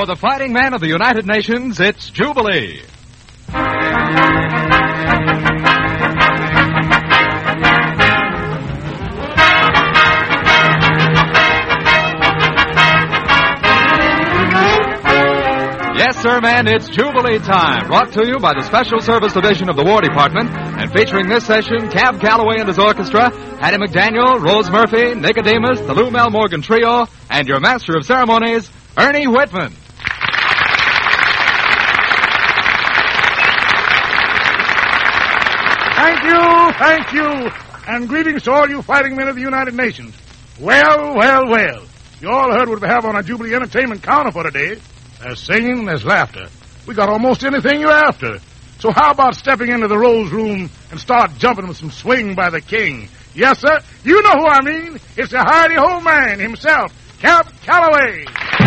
For the fighting men of the United Nations, it's Jubilee. Yes, sir, man, it's Jubilee time. Brought to you by the Special Service Division of the War Department. And featuring this session, Cab Calloway and his orchestra, Hattie McDaniel, Rose Murphy, Nicodemus, the Lou Mel Morgan Trio, and your master of ceremonies, Ernie Whitman. Thank you, and greetings to all you fighting men of the United Nations. Well. You all heard what we have on our Jubilee entertainment counter for today. There's singing, there's laughter. We got almost anything you're after. So how about stepping into the Rose Room and start jumping with some swing by the king? Yes, sir, you know who I mean. It's the hardy-ho man himself, Cab Calloway.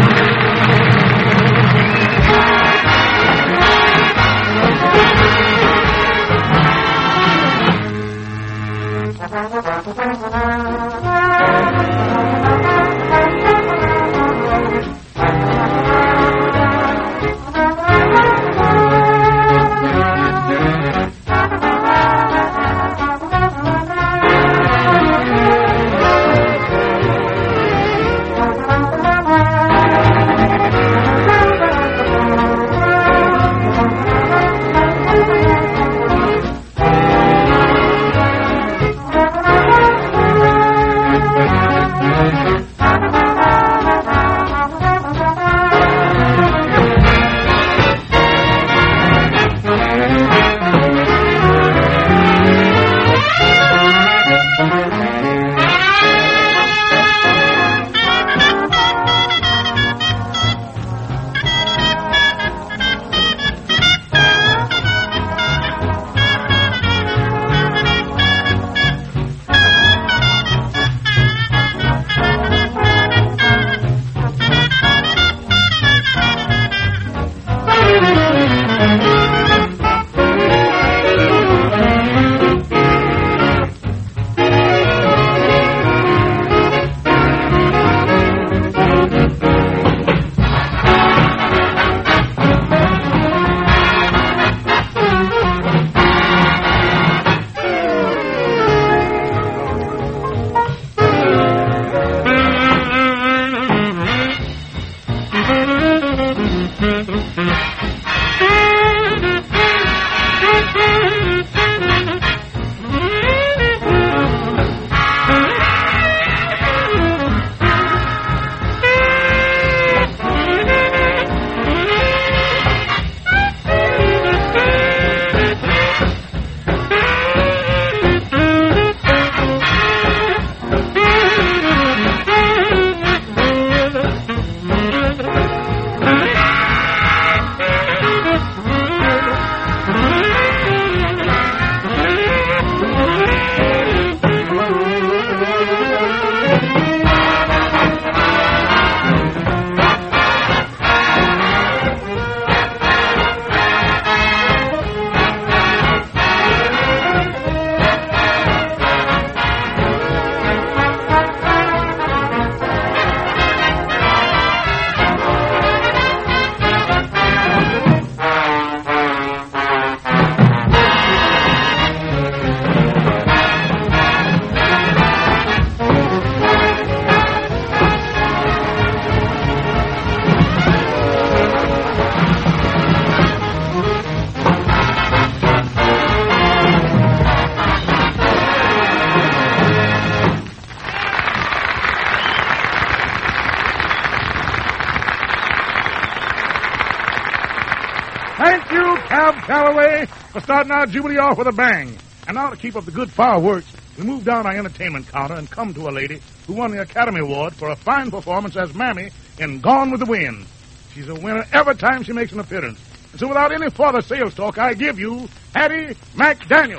Thank you, Cab Calloway, for starting our Jubilee off with a bang. And now to keep up the good fireworks, we move down our entertainment counter and come to a lady who won the Academy Award for a fine performance as Mammy in Gone with the Wind. She's a winner every time she makes an appearance. And so without any further sales talk, I give you Hattie McDaniel.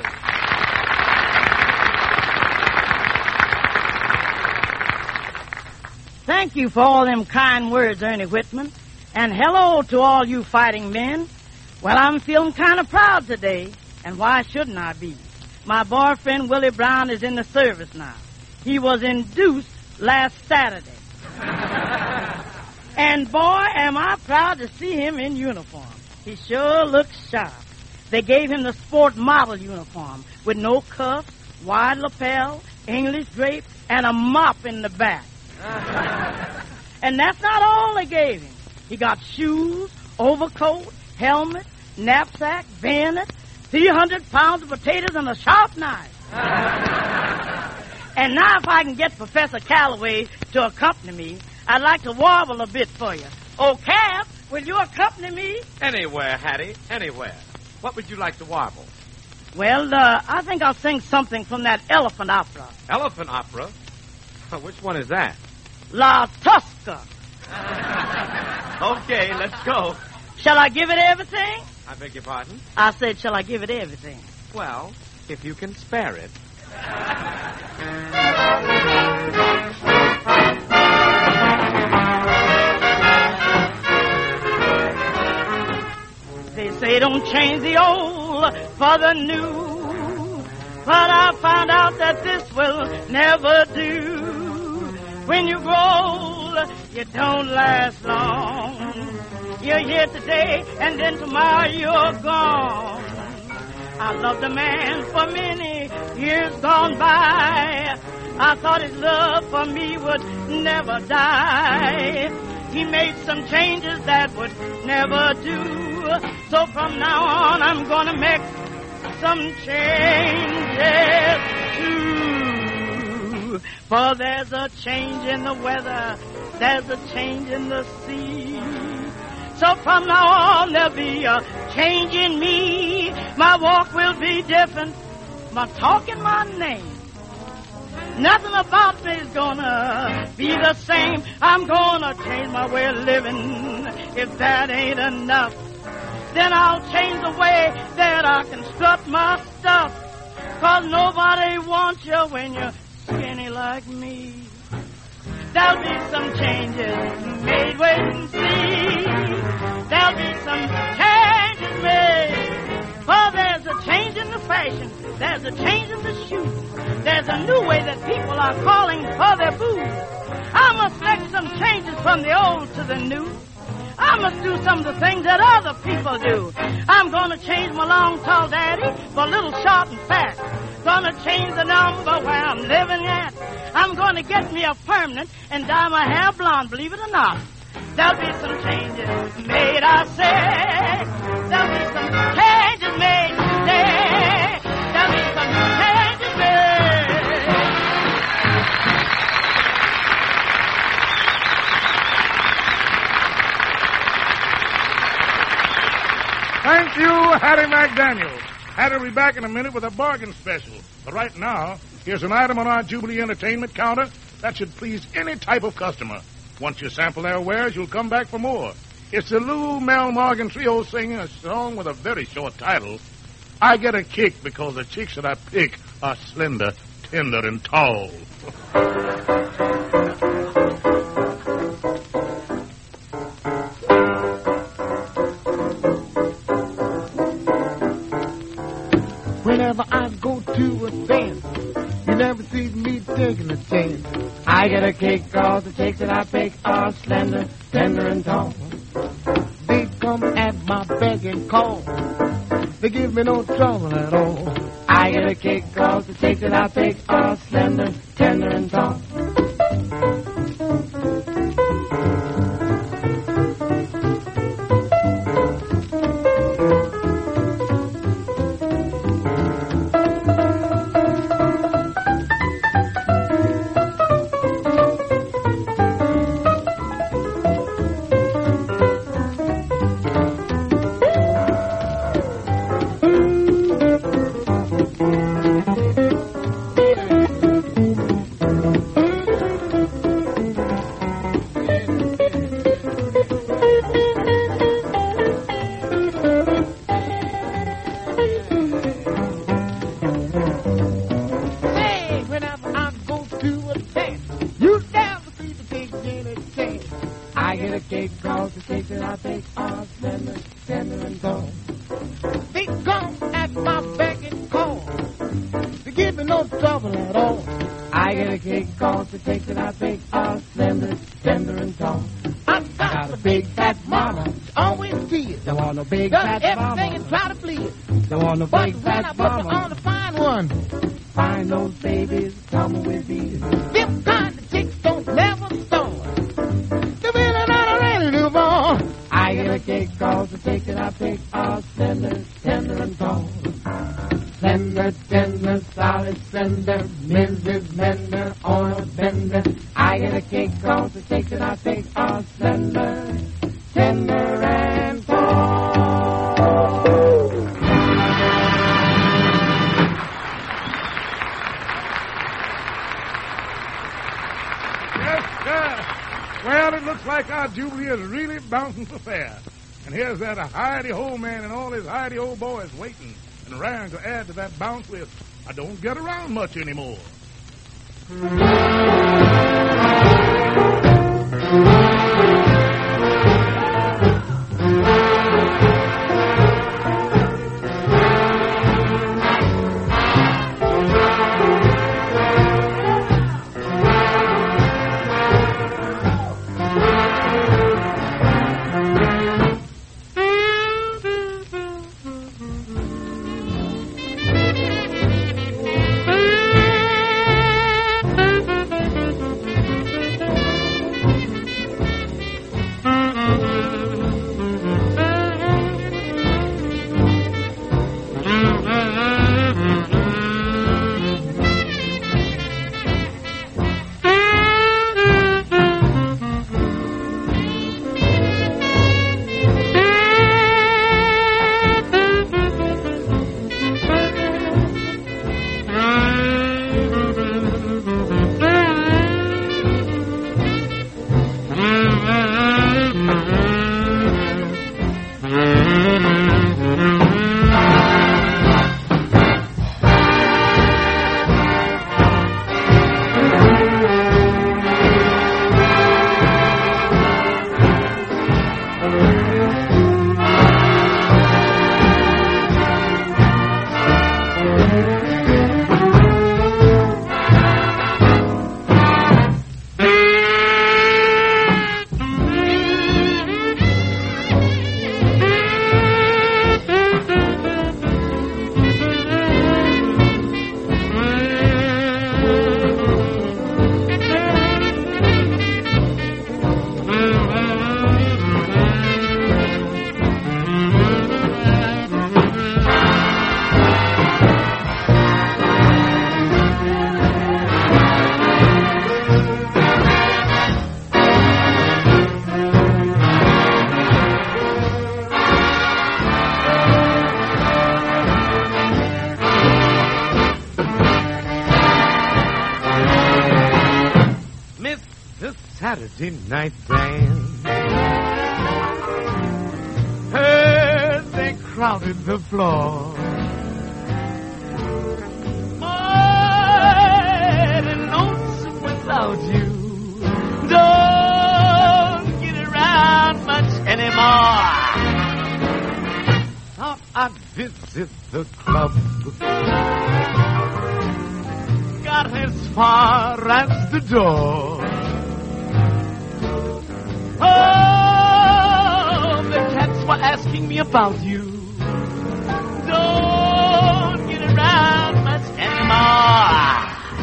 Thank you for all them kind words, Ernie Whitman. And hello to all you fighting men. Well, I'm feeling kind of proud today, and why shouldn't I be? My boyfriend, Willie Brown, is in the service now. He was induced last Saturday. And boy, am I proud to see him in uniform. He sure looks sharp. They gave him the sport model uniform with no cuffs, wide lapel, English drape, and a mop in the back. And that's not all they gave him. He got shoes, overcoat, helmet, knapsack, bayonet, 300 pounds of potatoes, and a sharp knife. And now if I can get Professor Calloway to accompany me, I'd like to warble a bit for you. Oh, Cap, will you accompany me? Anywhere, Hattie, anywhere. What would you like to warble? Well, I think I'll sing something from that elephant opera. Elephant opera? Which one is that? La Tosca. Okay, let's go. Shall I give it everything? I beg your pardon? I said, shall I give it everything? Well, if you can spare it. They say don't change the old for the new, but I found out that this will never do. When you grow, you don't last long. You're here today, and then tomorrow you're gone. I loved a man for many years gone by. I thought his love for me would never die. He made some changes that would never do. So from now on, I'm gonna make some changes too. For there's a change in the weather, there's a change in the sea. So from now on, there'll be a change in me. My walk will be different, my talk and my name. Nothing about me is gonna be the same. I'm gonna change my way of living. If that ain't enough, then I'll change the way that I construct my stuff. 'Cause nobody wants you when you're skinny like me. There'll be some changes made, wait and see. There'll be some changes made. For there's a change in the fashion. There's a change in the shoes. There's a new way that people are calling for their booze. I must make some changes from the old to the new. I must do some of the things that other people do. I'm gonna change my long, tall daddy for a little short and fat. Gonna change the number where I'm living at. I'm gonna get me a permanent and dye my hair blonde, believe it or not. There'll be some changes made, I say. There'll be some changes made today. There'll be some changes made. Thank you, Hattie McDaniel. Hattie will be back in a minute with a bargain special. But right now, here's an item on our Jubilee Entertainment counter that should please any type of customer. Once you sample their wares, you'll come back for more. It's the Lou Mel Morgan Trio singing a song with a very short title. I get a kick because the chicks that I pick are slender, tender, and tall. Whenever I go to a dance, you never see me taking a chance. I get a kick cause the chicks that I pick are slender, tender, and tall. They come at my beck and call. They give me no trouble at all. I get a kick cause the chicks that I pick are slender, tender, and tall. I get a kick cause the cakes that I bake are slender, tender, and tall. I'm want no big Does fat everything mama. and try to please. Don't want no But big when I fat put you on mama. the fine one, Find those babies, come with these. them kind of chicks don't never stone. The feeling not ready to more. I get a cake cause the cake that I pick are slender, tender and tall. Slender, tender, solid, slender, Mrs. Mender on a bender. I get a cake cause the cake that I pick are slender, tender and tall. Yes, sir. Well, it looks like our Jubilee is really bouncing for fair. And here's that hidey-ho man and all his hidey-ho boys waiting and raring to add to that bounce with, I don't get around much anymore. Saturday night band. Heard they crowded the floor. Mighty lonesome without you. Don't get around much anymore. Thought I'd visit the club. Got as far as the door. Oh, the cats were asking me about you. Don't get around much anymore.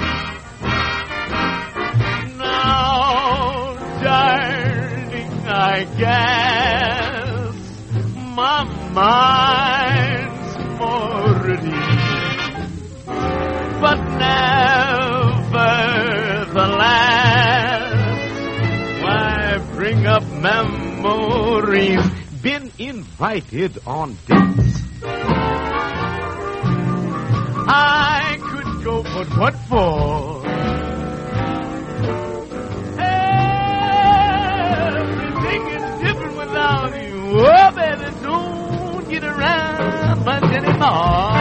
Now, darling, I guess my mind's more at ease. But nevertheless, why bring up memories? Been invited on dates. I could go, but what for? Everything is different without you. Oh, baby, don't get around much anymore.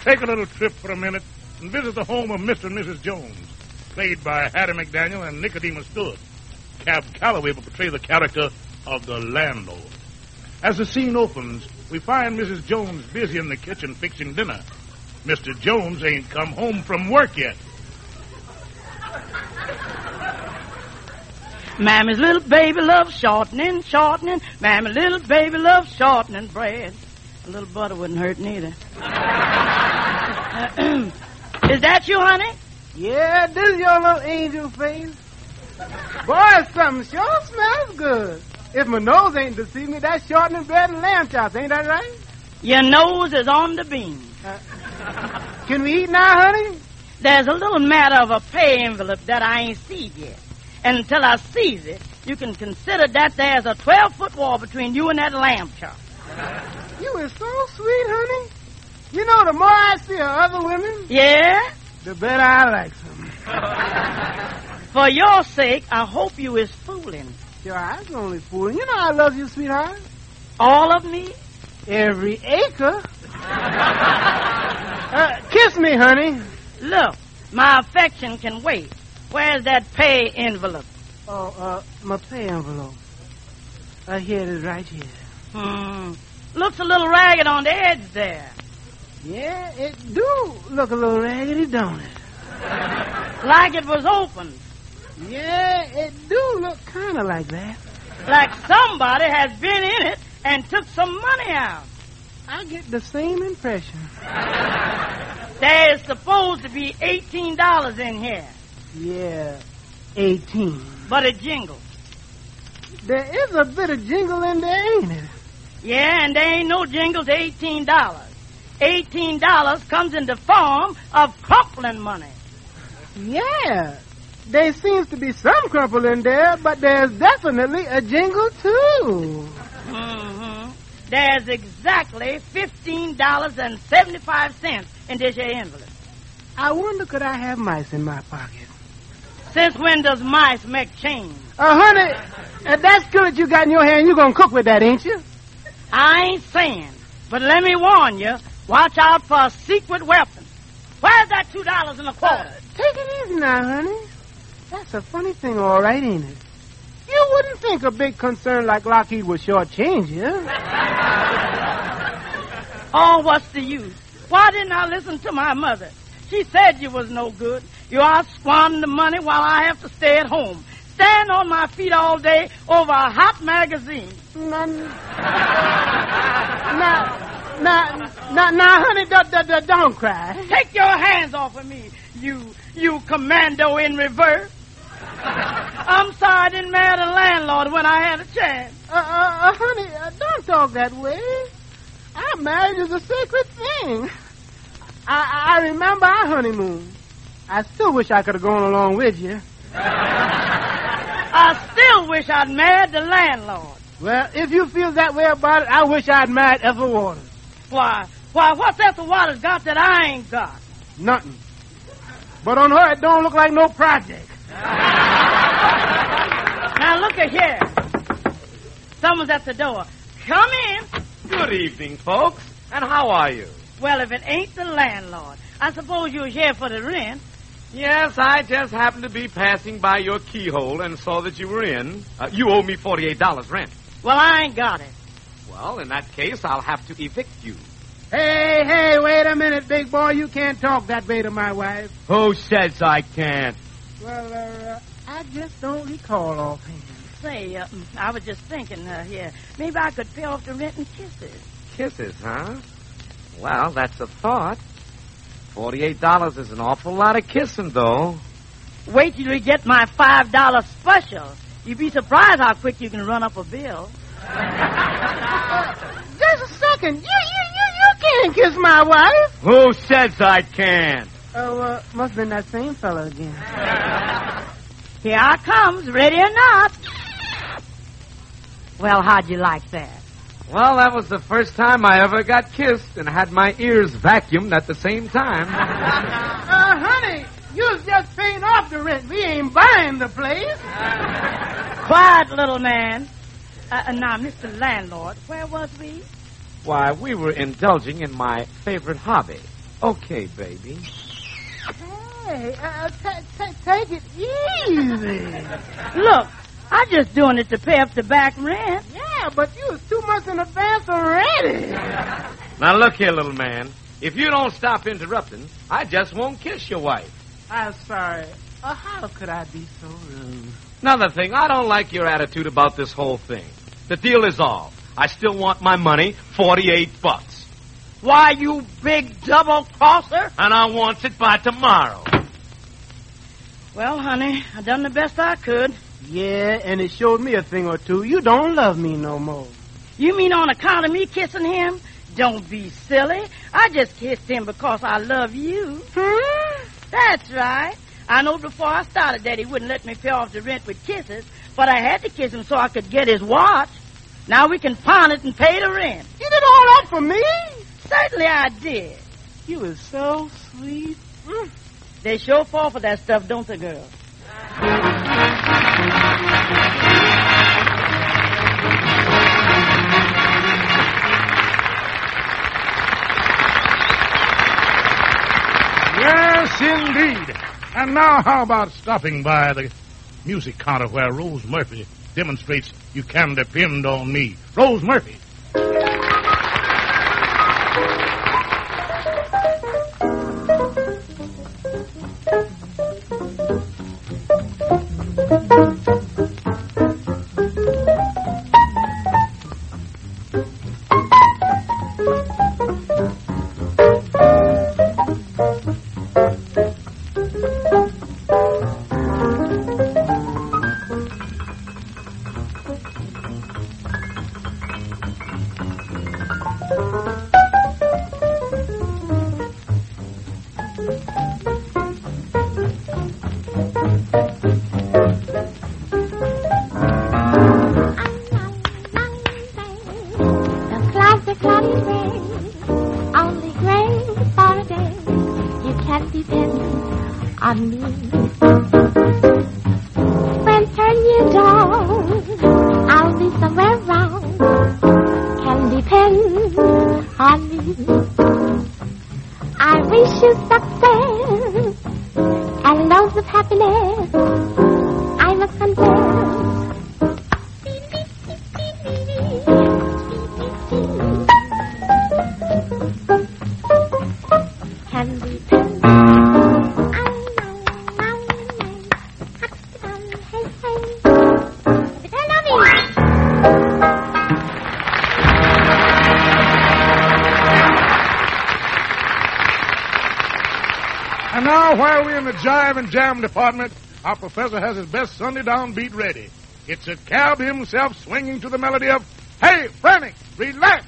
take a little trip for a minute and visit the home of Mr. and Mrs. Jones, played by Hattie McDaniel and Nicodemus Stewart. Cab Calloway will portray the character of the landlord. As the scene opens, we find Mrs. Jones busy in the kitchen fixing dinner. Mr. Jones ain't come home from work yet. Mammy's little baby loves shortening. Mammy's little baby loves shortening bread. A little butter wouldn't hurt neither. Is that you, honey? Yeah, this is your little angel face. Boy, something sure smells good. If my nose ain't deceiving me, that's shortening bread and lamb chops, ain't that right? Your nose is on the beam. Can we eat now, honey? There's a little matter of a pay envelope that I ain't seen yet. And until I sees it, you can consider that there's a 12-foot wall between you and that lamb chop. You is so sweet, honey. You know, the more I see of other women, Yeah? the better I like some. For your sake, I hope you is fooling. Sure, I was only fooling. You know I love you, sweetheart. All of me? Every acre. Kiss me, honey. Look, my affection can wait. Where's that pay envelope? Oh, my pay envelope. Here it is right here. Looks a little ragged on the edge there. Yeah, it do look a little raggedy, don't it? Like it was opened. Yeah, it do look kind of like that. Like somebody has been in it and took some money out. I get the same impression. There's supposed to be $18 in here. Yeah, 18. But it jingles. There is a bit of jingle in there, ain't it? Yeah, and there ain't no jingle to $18. $18 comes in the form of crumpling money. Yeah, there seems to be some crumple in there, but there's definitely a jingle, too. There's exactly $15.75 in this here envelope. I wonder, could I have mice in my pocket? Since when does mice make change? Honey, that skillet you got in your hand, you gonna cook with that, ain't you? I ain't saying, but let me warn you, watch out for a secret weapon. Where's that $2.25? Take it easy now, honey. That's a funny thing, all right, ain't it? You wouldn't think a big concern like Lockheed would shortchange you. Oh, what's the use? Why didn't I listen to my mother? She said you was no good. You are squandering the money while I have to stay at home. Stand on my feet all day over a hot magazine. Now, honey, don't cry. Take your hands off of me, you commando in reverse. I'm sorry I didn't marry the landlord when I had a chance. Honey, don't talk that way. Our marriage is a sacred thing. I remember our honeymoon. I still wish I could have gone along with you. I still wish I'd married the landlord. Well, if you feel that way about it, I wish I'd married Ethel Waters. Why, what's Ethel Waters got that I ain't got? Nothing. But on her, it don't look like no project. Now, look at here. Someone's at the door. Come in. Good evening, folks. And how are you? Well, if it ain't the landlord, I suppose you was here for the rent. Yes, I just happened to be passing by your keyhole and saw that you were in. You owe me $48 rent. Well, I ain't got it. Well, in that case, I'll have to evict you. Hey, wait a minute, big boy. You can't talk that way to my wife. Who says I can't? Well, I just don't recall offhand. Say, I was just thinking here, maybe I could pay off the rent in kisses. Kisses, huh? Well, that's a thought. $48 is an awful lot of kissing, though. Wait till you get my $5 special. You'd be surprised how quick you can run up a bill. Just a second. You can't kiss my wife. Who says I can't? Oh, must have been that same fella again. Here I comes, ready or not. Well, how'd you like that? Well, that was the first time I ever got kissed and had my ears vacuumed at the same time. Honey, you was just paying off the rent. We ain't buying the place. Quiet, little man. Now, Mr. Landlord, where was we? Why, we were indulging in my favorite hobby. Okay, baby. Hey, take it easy. Look, I'm just doing it to pay up the back rent. Yeah, but you was 2 months in advance already. Now, look here, little man. If you don't stop interrupting, I just won't kiss your wife. I'm sorry. How could I be so rude? Another thing, I don't like your attitude about this whole thing. The deal is off. I still want my money, $48. Why, you big double-crosser? And I want it by tomorrow. Well, honey, I done the best I could. Yeah, and it showed me a thing or two. You don't love me no more. You mean on account of me kissing him? Don't be silly. I just kissed him because I love you. That's right. I know before I started that he wouldn't let me pay off the rent with kisses, but I had to kiss him so I could get his watch. Now we can pawn it and pay the rent. You did all that for me? Certainly I did. You was so sweet. They sure fall for that stuff, don't they, girl? Yes, indeed. And now how about stopping by the music counter where Rose Murphy demonstrates you can depend on me. Rose Murphy. And now, while we're in the jive and jam department, our professor has his best Sunday downbeat ready. It's a cab himself swinging to the melody of, "Hey, Frantic, relax."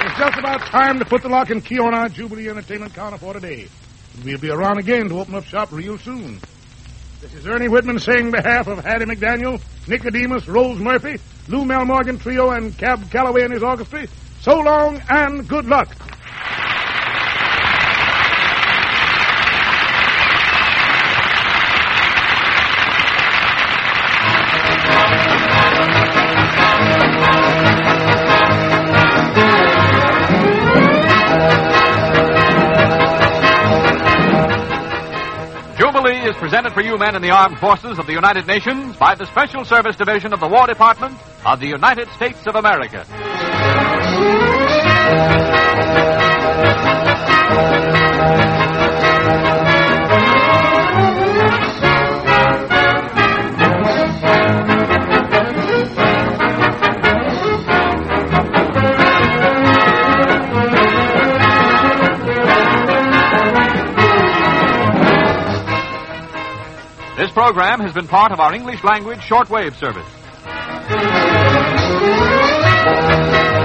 It's just about time to put the lock and key on our Jubilee Entertainment counter for today. We'll be around again to open up shop real soon. This is Ernie Whitman saying on behalf of Hattie McDaniel, Nicodemus, Rose Murphy, Lou Mel Morgan Trio, and Cab Calloway and his orchestra, so long and good luck. Jubilee is presented for you men in the armed forces of the United Nations by the Special Service Division of the War Department of the United States of America. This program has been part of our English language shortwave service.